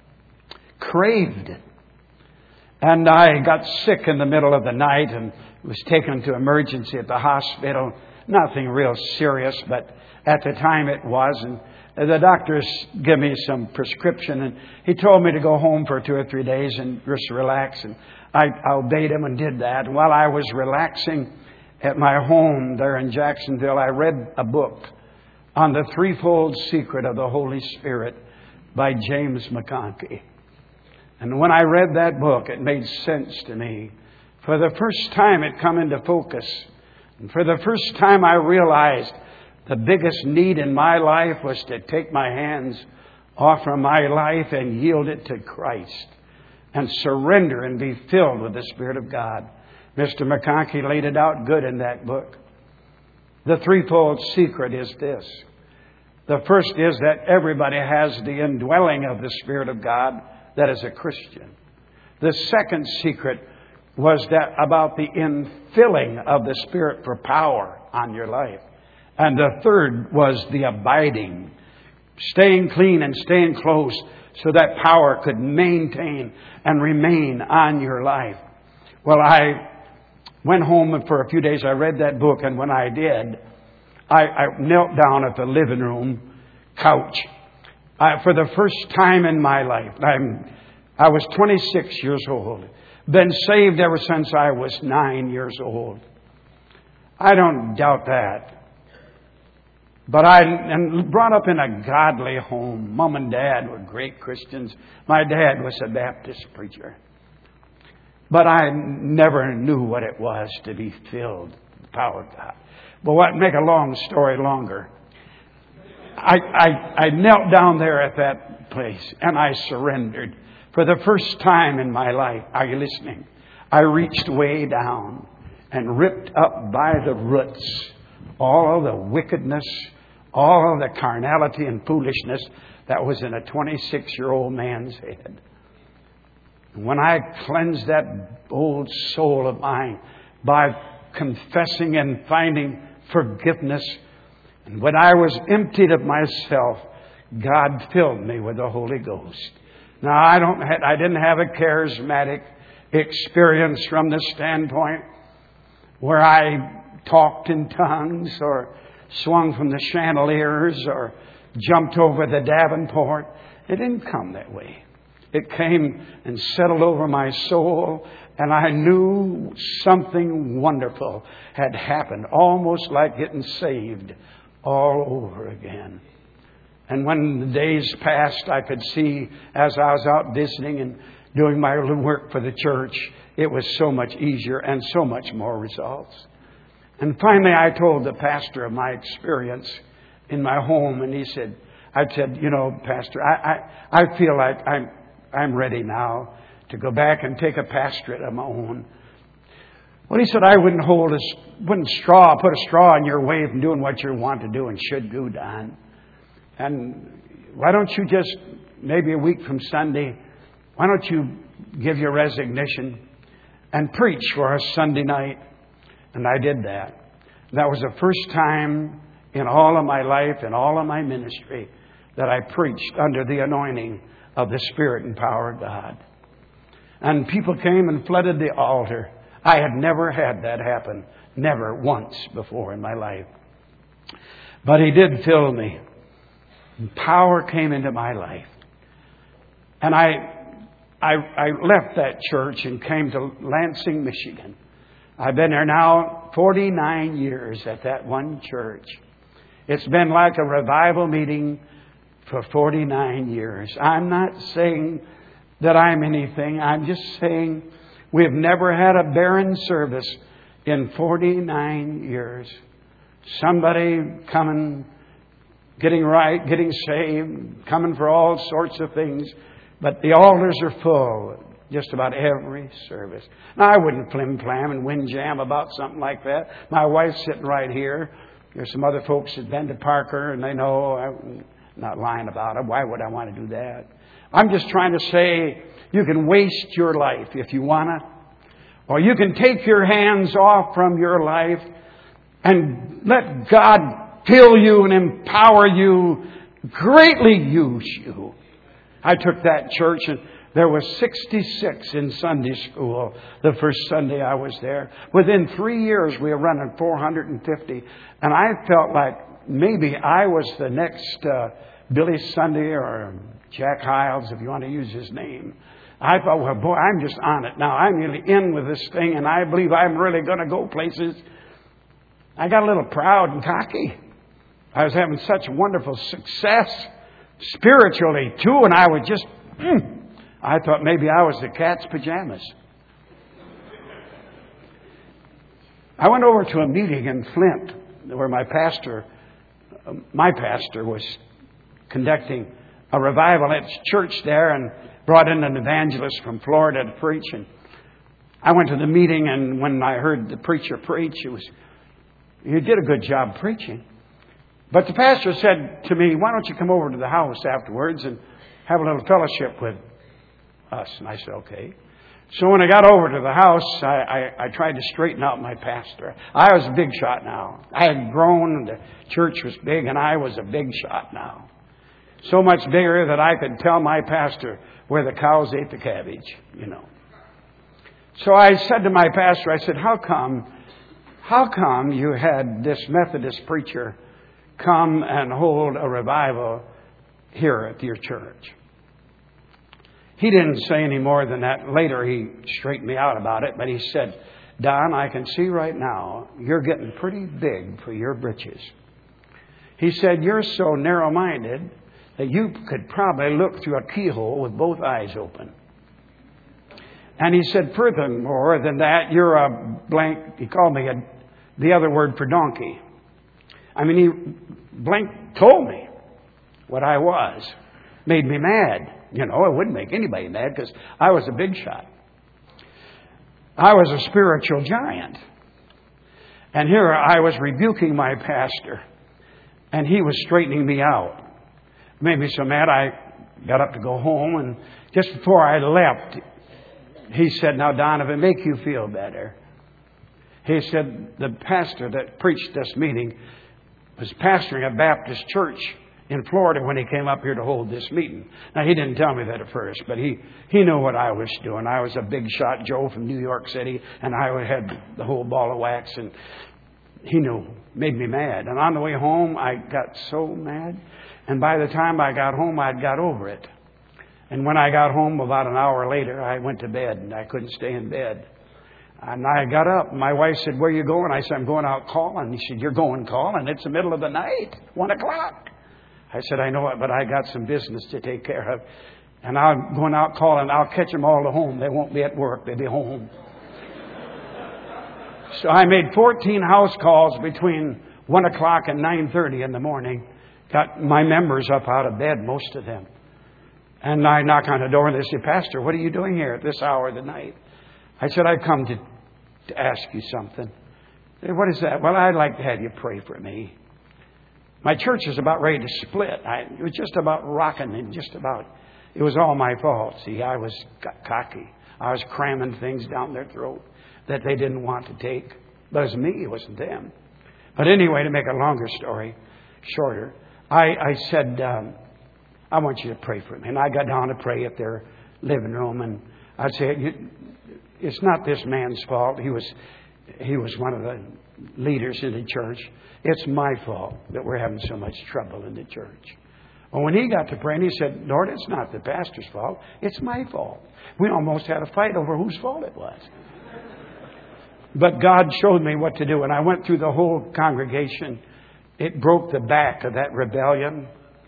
craved it. And I got sick in the middle of the night and was taken to emergency at the hospital. Nothing real serious, but at the time it was. And the doctors gave me some prescription, and he told me to go home for two or three days and just relax. And I, I obeyed him and did that. And while I was relaxing at my home there in Jacksonville, I read a book on the threefold secret of the Holy Spirit by James McConkie. And when I read that book, it made sense to me. For the first time, it come into focus. And for the first time, I realized the biggest need in my life was to take my hands off from my life and yield it to Christ and surrender and be filled with the Spirit of God. Mister McConkie laid it out good in that book. The threefold secret is this. The first is that everybody has the indwelling of the Spirit of God that is a Christian. The second secret was that about the infilling of the Spirit for power on your life. And the third was the abiding, staying clean and staying close so that power could maintain and remain on your life. Well, I went home and for a few days I read that book, and when I did, I, I knelt down at the living room couch. I, for the first time in my life, I'm, I was twenty-six years old. Been saved ever since I was nine years old. I don't doubt that. But I and brought up in a godly home. Mom and Dad were great Christians. My dad was a Baptist preacher. But I never knew what it was to be filled with the power of God. But what make a long story longer, I, I, I knelt down there at that place and I surrendered. For the first time in my life, are you listening? I reached way down and ripped up by the roots all of the wickedness, all of the carnality and foolishness that was in a twenty-six-year-old man's head. And when I cleansed that old soul of mine by confessing and finding forgiveness, and when I was emptied of myself, God filled me with the Holy Ghost. Now, I don't. I didn't have a charismatic experience from the standpoint where I talked in tongues or swung from the chandeliers or jumped over the Davenport. It didn't come that way. It came and settled over my soul, and I knew something wonderful had happened, almost like getting saved all over again. And when the days passed, I could see as I was out visiting and doing my little work for the church, it was so much easier and so much more results. And finally, I told the pastor of my experience in my home, and he said, I said, you know, Pastor, I, I, I feel like I'm, I'm ready now to go back and take a pastorate of my own. Well, he said, I wouldn't hold a, wouldn't straw, put a straw in your way from doing what you want to do and should do, Don. And why don't you just, maybe a week from Sunday, why don't you give your resignation and preach for us Sunday night? And I did that. That was the first time in all of my life, in all of my ministry, that I preached under the anointing of the Spirit and power of God. And people came and flooded the altar. I had never had that happen. Never once before in my life. But He did fill me. And power came into my life. And I, I, I left that church and came to Lansing, Michigan. I've been there now forty-nine years at that one church. It's been like a revival meeting for forty-nine years. I'm not saying that I'm anything. I'm just saying we've never had a barren service in forty-nine years. Somebody coming, getting right, getting saved, coming for all sorts of things. But the altars are full just about every service. Now, I wouldn't flim-flam and windjam about something like that. My wife's sitting right here. There's some other folks that have been to Parker, and they know I'm not lying about it. Why would I want to do that? I'm just trying to say you can waste your life if you want to. Or you can take your hands off from your life and let God fill you and empower you, greatly use you. I took that church and there was sixty-six in Sunday school the first Sunday I was there. Within three years, we were running four hundred fifty. And I felt like maybe I was the next uh, Billy Sunday or Jack Hiles, if you want to use his name. I thought, well, boy, I'm just on it now. I'm really in with this thing, and I believe I'm really going to go places. I got a little proud and cocky. I was having such wonderful success spiritually, too, and I was just... Mm, I thought maybe I was the cat's pajamas. I went over to a meeting in Flint where my pastor, my pastor was conducting a revival at church there and brought in an evangelist from Florida to preach. And I went to the meeting, and when I heard the preacher preach, it was, he did a good job preaching. But the pastor said to me, why don't you come over to the house afterwards and have a little fellowship with us? And I said, okay. So when I got over to the house, I, I, I tried to straighten out my pastor. I was a big shot now. I had grown, the church was big, and I was a big shot now. So much bigger that I could tell my pastor where the cows ate the cabbage, you know. So I said to my pastor, I said, how come, how come you had this Methodist preacher come and hold a revival here at your church? He didn't say any more than that. Later, he straightened me out about it. But he said, Don, I can see right now you're getting pretty big for your britches. He said, you're so narrow-minded that you could probably look through a keyhole with both eyes open. And he said, furthermore than that, you're a blank, he called me a, the other word for donkey. I mean, he blank told me what I was. Made me mad. You know, it wouldn't make anybody mad because I was a big shot. I was a spiritual giant. And here I was rebuking my pastor. And he was straightening me out. It made me so mad I got up to go home. And just before I left, he said, now, Don, if it make you feel better. He said, the pastor that preached this meeting was pastoring a Baptist church in Florida when he came up here to hold this meeting. Now, he didn't tell me that at first, but he, he knew what I was doing. I was a big shot Joe from New York City, and I had the whole ball of wax, and he knew. Made me mad. And on the way home, I got so mad. And by the time I got home, I'd got over it. And when I got home about an hour later, I went to bed, and I couldn't stay in bed. And I got up, and my wife said, where are you going? I said, I'm going out calling. He said, you're going calling? It's the middle of the night, one o'clock. I said, I know it, but I got some business to take care of. And I'm going out calling. I'll catch them all at home. They won't be at work. They'll be home. So I made fourteen house calls between one o'clock and nine thirty in the morning. Got my members up out of bed, most of them. And I knock on the door and they say, Pastor, what are you doing here at this hour of the night? I said, I've come to, to ask you something. They said, what is that? Well, I'd like to have you pray for me. My church is about ready to split. I, it was just about rocking and just about, it was all my fault. See, I was cocky. I was cramming things down their throat that they didn't want to take. But it was me, it wasn't them. But anyway, to make a longer story shorter, I, I said, um, I want you to pray for me. And I got down to pray at their living room. And I'd say, it's not this man's fault. He was, he was one of the leaders in the church. It's my fault that we're having so much trouble in the church. Well, when he got to praying, he said, Lord, it's not the pastor's fault. It's my fault. We almost had a fight over whose fault it was. But God showed me what to do. And I went through the whole congregation. It broke the back of that rebellion.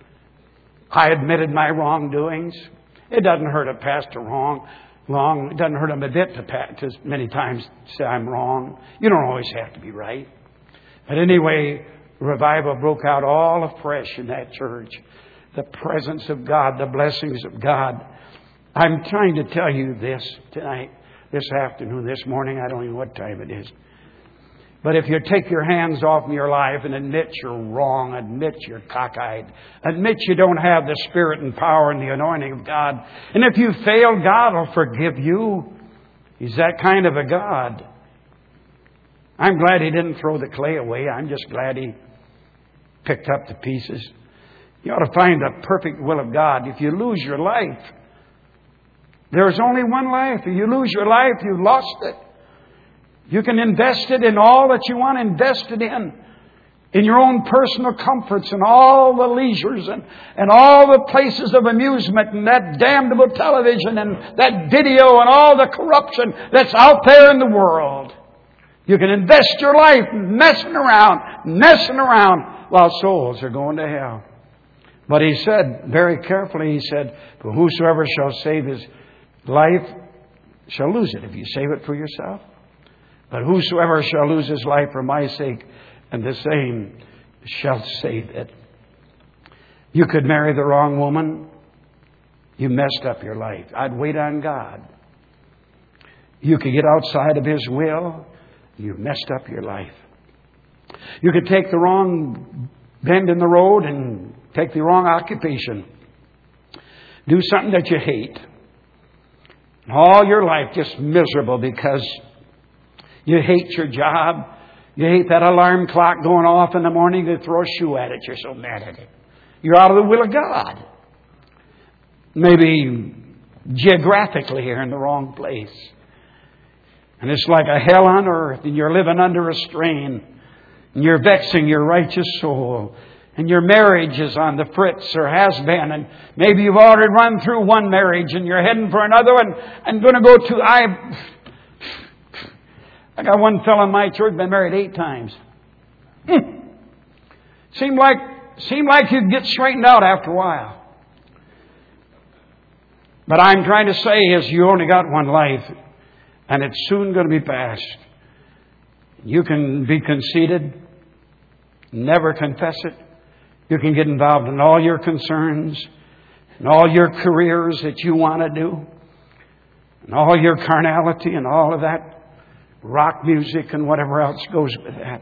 I admitted my wrongdoings. It doesn't hurt a pastor wrong. Long. It doesn't hurt him a bit to, to many times say I'm wrong. You don't always have to be right. But anyway, revival broke out all afresh in that church. The presence of God, the blessings of God. I'm trying to tell you this tonight, this afternoon, this morning. I don't even know what time it is. But if you take your hands off your life and admit you're wrong, admit you're cockeyed, admit you don't have the Spirit and power and the anointing of God, and if you fail, God will forgive you. He's that kind of a God. I'm glad He didn't throw the clay away. I'm just glad He picked up the pieces. You ought to find the perfect will of God. If you lose your life, there's only one life. If you lose your life, you've lost it. You can invest it in all that you want invested in. In your own personal comforts and all the leisures and, and all the places of amusement and that damnable television and that video and all the corruption that's out there in the world. You can invest your life messing around, messing around while souls are going to hell. But He said, very carefully, He said, for whosoever shall save his life shall lose it if you save it for yourself. But whosoever shall lose his life for my sake, and the same shall save it. You could marry the wrong woman. You messed up your life. I'd wait on God. You could get outside of His will. You messed up your life. You could take the wrong bend in the road and take the wrong occupation. Do something that you hate. All your life just miserable because you hate your job. You hate that alarm clock going off in the morning to throw a shoe at it. You're so mad at it. You're out of the will of God. Maybe geographically you're in the wrong place. And it's like a hell on earth. And you're living under a strain. And you're vexing your righteous soul. And your marriage is on the fritz or has been. And maybe you've already run through one marriage and you're heading for another one. And going to go to... I. I got one fellow in my church been married eight times. Hmm. Seemed like seemed like you'd get straightened out after a while. But I'm trying to say is you only got one life, and it's soon going to be past. You can be conceited, never confess it. You can get involved in all your concerns, and all your careers that you want to do, and all your carnality and all of that. Rock music and whatever else goes with that.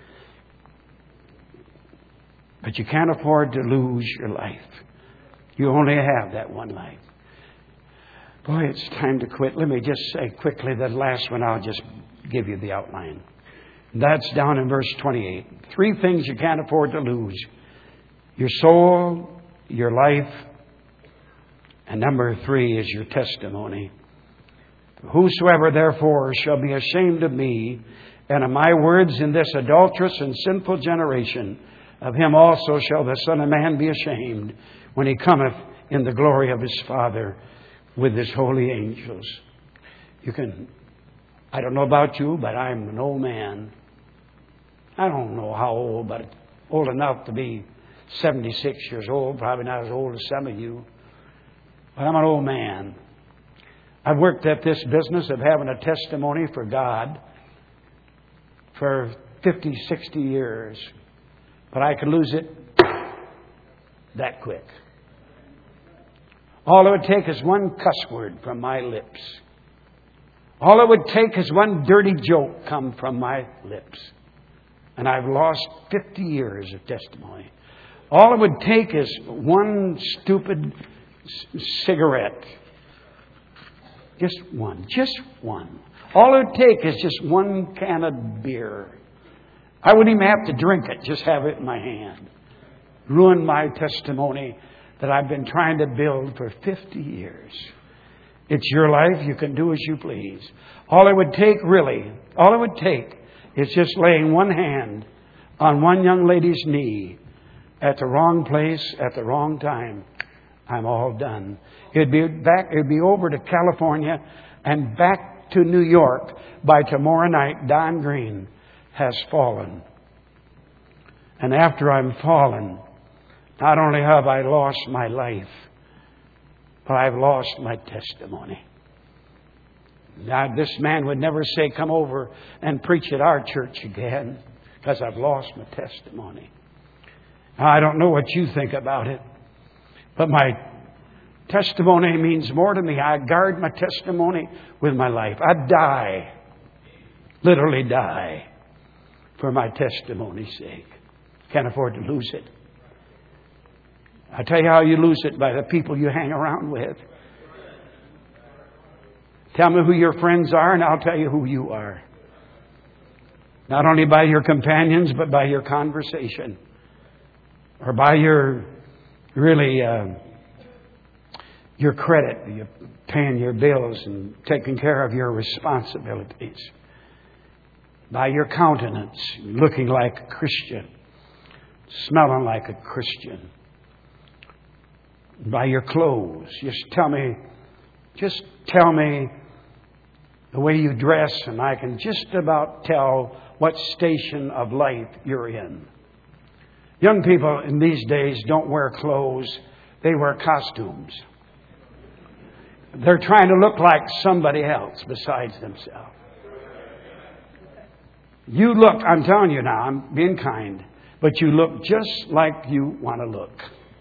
But you can't afford to lose your life. You only have that one life. Boy, it's time to quit. Let me just say quickly the last one. I'll just give you the outline. That's down in verse twenty-eight. Three things you can't afford to lose. Your soul, your life, and number three is your testimony. Whosoever therefore shall be ashamed of me and of my words in this adulterous and sinful generation, of him also shall the Son of Man be ashamed when He cometh in the glory of His Father with His holy angels. You can, I don't know about you, but I'm an old man. I don't know how old, but old enough to be seventy-six years old, probably not as old as some of you. But I'm an old man. I've worked at this business of having a testimony for God for fifty, sixty years. But I could lose it that quick. All it would take is one cuss word from my lips. All it would take is one dirty joke come from my lips. And I've lost fifty years of testimony. All it would take is one stupid c- cigarette. Just one. Just one. All it would take is just one can of beer. I wouldn't even have to drink it. Just have it in my hand. Ruin my testimony that I've been trying to build for fifty years. It's your life. You can do as you please. All it would take, really, all it would take is just laying one hand on one young lady's knee at the wrong place at the wrong time. I'm all done. It'd be back. It'd be over to California and back to New York by tomorrow night. Don Green has fallen. And after I'm fallen, not only have I lost my life, but I've lost my testimony. Now, this man would never say, come over and preach at our church again, because I've lost my testimony. Now, I don't know what you think about it, but my testimony means more to me. I guard my testimony with my life. I'd die, literally die, for my testimony's sake. Can't afford to lose it. I tell you how you lose it, by the people you hang around with. Tell me who your friends are, and I'll tell you who you are. Not only by your companions, but by your conversation. Or by your, really, uh, your credit. You're paying your bills and taking care of your responsibilities. By your countenance, looking like a Christian. Smelling like a Christian. By your clothes. Just tell me, just tell me the way you dress, and I can just about tell what station of life you're in. Young people in these days don't wear clothes. They wear costumes. They're trying to look like somebody else besides themselves. You look, I'm telling you now, I'm being kind, but you look just like you want to look.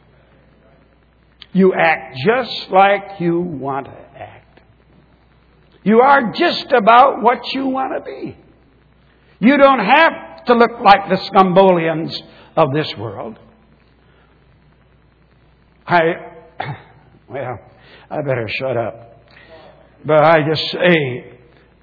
You act just like you want to act. You are just about what you want to be. You don't have to look like the Scumbolians of this world. I, well, I better shut up. But I just say,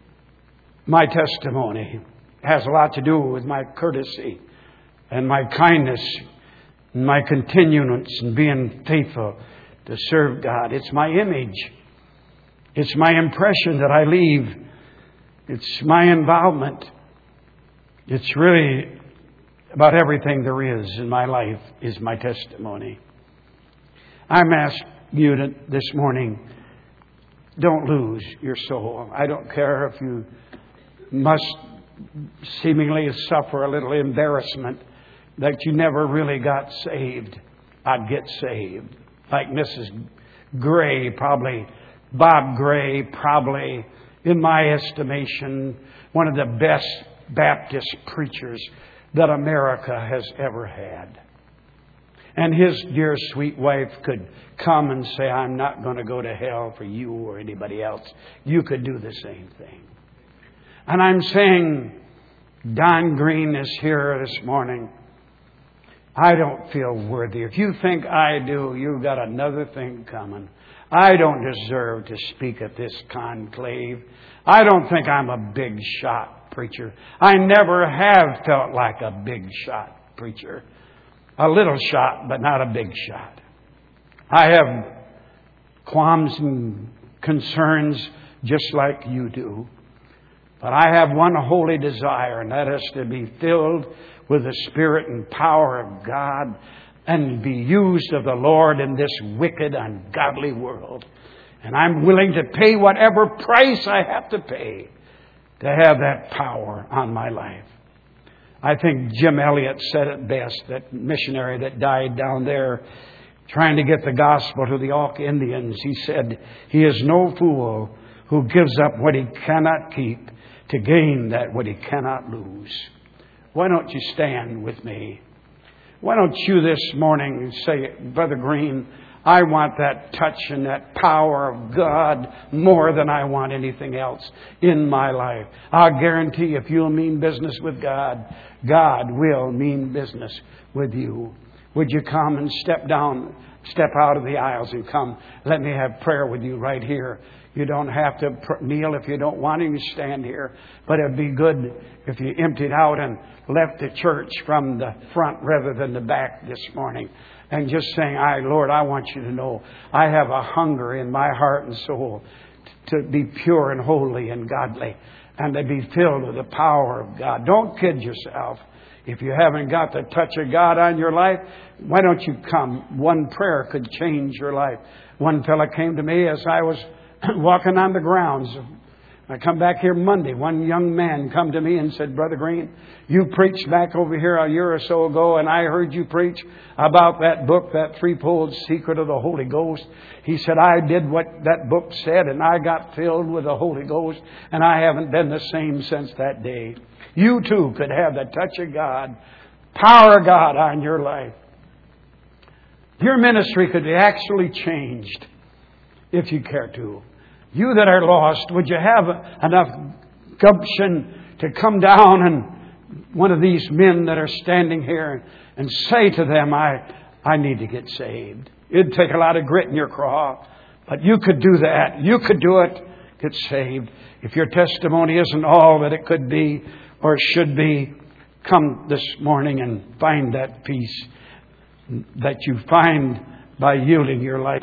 my testimony has a lot to do with my courtesy and my kindness and my continuance in being faithful to serve God. It's my image. It's my impression that I leave. It's my involvement. It's really about everything there is in my life is my testimony. I'm asking you to, this morning, don't lose your soul. I don't care if you must seemingly suffer a little embarrassment that you never really got saved. I'd get saved. Like Missus Gray, probably, Bob Gray, probably, in my estimation, one of the best Baptist preachers that America has ever had. And his dear sweet wife could come and say, I'm not going to go to hell for you or anybody else. You could do the same thing. And I'm saying, Don Green is here this morning. I don't feel worthy. If you think I do, you've got another thing coming. I don't deserve to speak at this conclave. I don't think I'm a big shot preacher. I never have felt like a big shot preacher. A little shot, but not a big shot. I have qualms and concerns just like you do. But I have one holy desire, and that is to be filled with the Spirit and power of God and be used of the Lord in this wicked, ungodly world. And I'm willing to pay whatever price I have to pay to have that power on my life. I think Jim Elliot said it best, that missionary that died down there trying to get the gospel to the Auk Indians. He said, he is no fool who gives up what he cannot keep to gain that what he cannot lose. Why don't you stand with me? Why don't you this morning say, Brother Green, I want that touch and that power of God more than I want anything else in my life. I'll guarantee if you'll mean business with God, God will mean business with you. Would you come and step down, step out of the aisles and come. Let me have prayer with you right here. You don't have to kneel if you don't want to. You stand here. But it'd be good if you emptied out and left the church from the front rather than the back this morning. And just saying, I, Lord, I want you to know I have a hunger in my heart and soul to be pure and holy and godly and to be filled with the power of God. Don't kid yourself. If you haven't got the touch of God on your life, why don't you come? One prayer could change your life. One fella came to me as I was walking on the grounds. I come back here Monday. One young man come to me and said, Brother Green, you preached back over here a year or so ago, and I heard you preach about that book, that threefold secret of the Holy Ghost. He said, I did what that book said, and I got filled with the Holy Ghost, and I haven't been the same since that day. You too could have the touch of God, power of God on your life. Your ministry could be actually changed if you care to. You that are lost, would you have enough gumption to come down and one of these men that are standing here and say to them, I, I need to get saved. It'd take a lot of grit in your craw, but you could do that. You could do it. Get saved. If your testimony isn't all that it could be or should be, come this morning and find that peace that you find by yielding your life.